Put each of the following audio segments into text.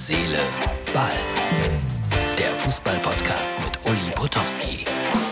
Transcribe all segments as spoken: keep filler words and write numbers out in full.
Seele, Ball. Der Fußball-Podcast mit Uli Potowski.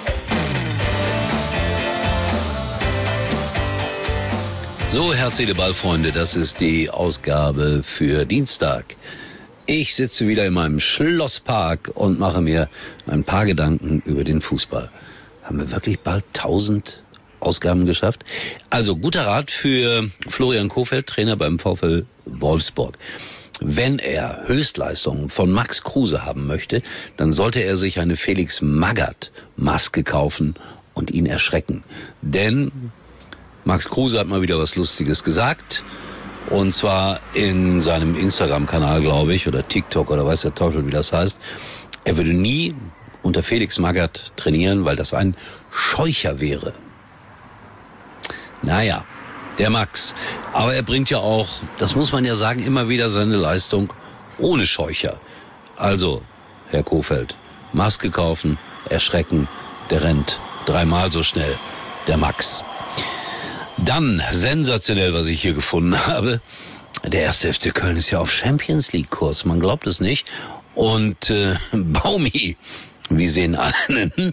So, Herz, Seele, Ball, Freunde, das ist die Ausgabe für Dienstag. Ich sitze wieder in meinem Schlosspark und mache mir ein paar Gedanken über den Fußball. Haben wir wirklich bald tausend Ausgaben geschafft? Also, guter Rat für Florian Kohfeldt, Trainer beim VfL Wolfsburg. Wenn er Höchstleistungen von Max Kruse haben möchte, dann sollte er sich eine Felix Magath Maske kaufen und ihn erschrecken. Denn Max Kruse hat mal wieder was Lustiges gesagt. Und zwar in seinem Instagram-Kanal, glaube ich, oder TikTok oder weiß der Teufel, wie das heißt. Er würde nie unter Felix Magath trainieren, weil das ein Scheucher wäre. Naja, der Max. Aber er bringt ja auch, das muss man ja sagen, immer wieder seine Leistung ohne Scheucher. Also, Herr Kohfeldt, Maske kaufen, erschrecken, der rennt dreimal so schnell, der Max. Dann, sensationell, was ich hier gefunden habe, der erste F C Köln ist ja auf Champions-League-Kurs, man glaubt es nicht. Und äh, Baumi, wie sehen einen,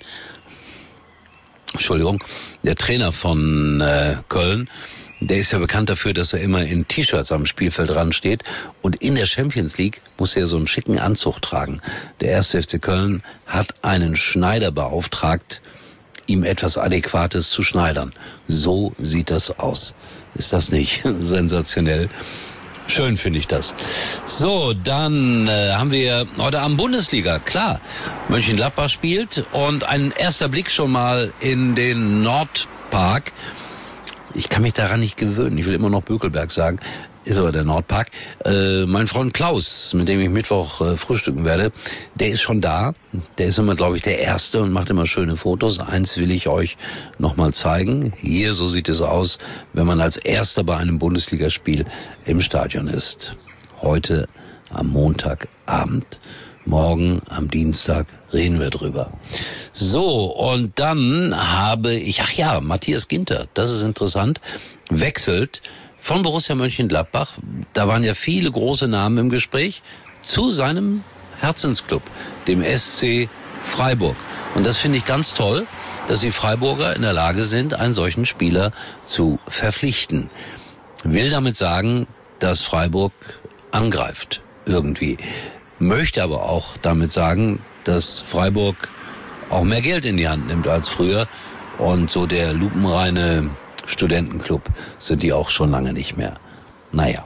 Entschuldigung, der Trainer von äh, Köln, der ist ja bekannt dafür, dass er immer in T-Shirts am Spielfeld dran steht. Und in der Champions League muss er so einen schicken Anzug tragen. Der erste F C Köln hat einen Schneider beauftragt, ihm etwas Adäquates zu schneidern. So sieht das aus. Ist das nicht sensationell? Schön finde ich das. So, dann äh, haben wir heute Abend Bundesliga. Klar, Mönchengladbach spielt und ein erster Blick schon mal in den Nordpark. Ich kann mich daran nicht gewöhnen. Ich will immer noch Bökelberg sagen. Ist aber der Nordpark. Äh, mein Freund Klaus, mit dem ich Mittwoch äh, frühstücken werde, der ist schon da. Der ist immer, glaube ich, der Erste und macht immer schöne Fotos. Eins will ich euch nochmal zeigen. Hier, so sieht es aus, wenn man als Erster bei einem Bundesligaspiel im Stadion ist. Heute am Montagabend. Morgen am Dienstag reden wir drüber. So, und dann habe ich, ach ja, Matthias Ginter, das ist interessant, wechselt von Borussia Mönchengladbach, da waren ja viele große Namen im Gespräch, zu seinem Herzensclub, dem S C Freiburg. Und das finde ich ganz toll, dass die Freiburger in der Lage sind, einen solchen Spieler zu verpflichten. Will damit sagen, dass Freiburg angreift, irgendwie. Möchte aber auch damit sagen, dass Freiburg auch mehr Geld in die Hand nimmt als früher. Und so der lupenreine Studentenclub sind die auch schon lange nicht mehr. Naja,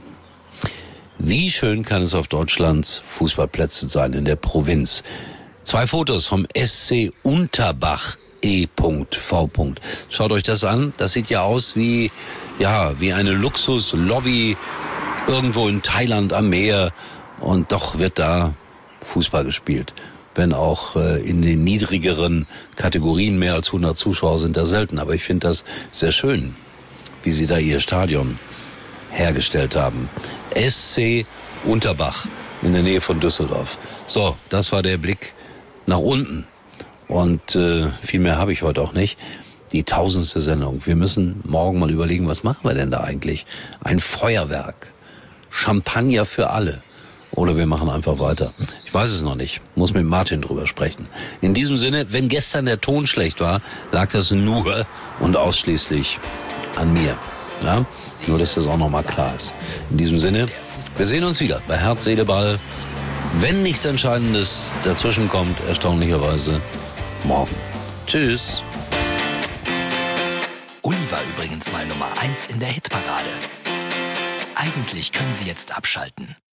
wie schön kann es auf Deutschlands Fußballplätzen sein in der Provinz. Zwei Fotos vom S C Unterbach E V. Schaut euch das an. Das sieht ja aus wie, ja, wie eine Luxuslobby irgendwo in Thailand am Meer. Und doch wird da Fußball gespielt. Wenn auch äh, in den niedrigeren Kategorien mehr als hundert Zuschauer sind da selten. Aber ich finde das sehr schön, wie sie da ihr Stadion hergestellt haben. S C Unterbach in der Nähe von Düsseldorf. So, das war der Blick nach unten. Und äh, viel mehr habe ich heute auch nicht. Die tausendste Sendung. Wir müssen morgen mal überlegen, was machen wir denn da eigentlich? Ein Feuerwerk. Champagner für alle. Oder wir machen einfach weiter. Ich weiß es noch nicht. Muss mit Martin drüber sprechen. In diesem Sinne, wenn gestern der Ton schlecht war, lag das nur und ausschließlich an mir. Ja? Nur, dass das auch nochmal klar ist. In diesem Sinne, wir sehen uns wieder bei Herz, Seele, Ball. Wenn nichts Entscheidendes dazwischen kommt, erstaunlicherweise morgen. Tschüss. Uli war übrigens mal Nummer eins in der Hitparade. Eigentlich können Sie jetzt abschalten.